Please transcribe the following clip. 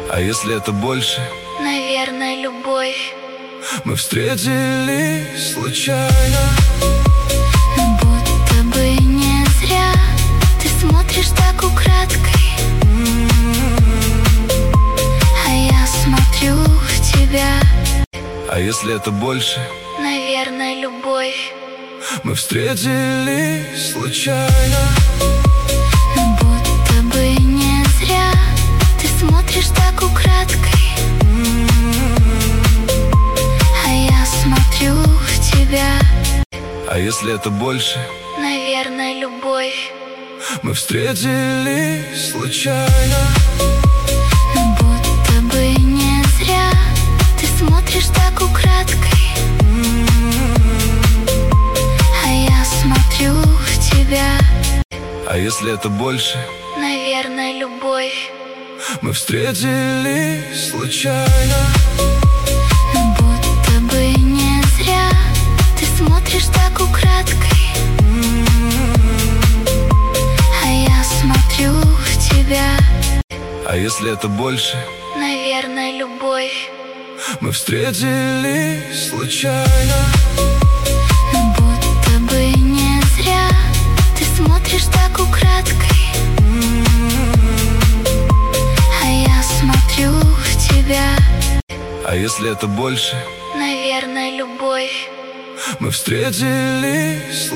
А если это больше? Наверное, любовь. Мы встретились случайно, Но будто бы не зря. Ты смотришь так украдкой, а я смотрю в тебя. а если это больше? Наверное, любовь. Мы встретились случайно, Но будто бы не зря. Ты смотришь так украдкой, а я смотрю в тебя. а если это больше? Наверное, любовь. Мы встретились случайно, Но будто бы не зря. Ты смотришь так украдкой, а я смотрю в тебя. а если это больше? Наверное, любовь. Мы встретились случайно, Но будто бы не зря. Ты смотришь так украдкой, а я смотрю в тебя. а если это больше? Наверное, любовь. Мы встретились случайно, Но будто бы не зря. Ты смотришь так украдкой, а я смотрю в тебя. а если это больше? Наверное, любовь. Мы встретились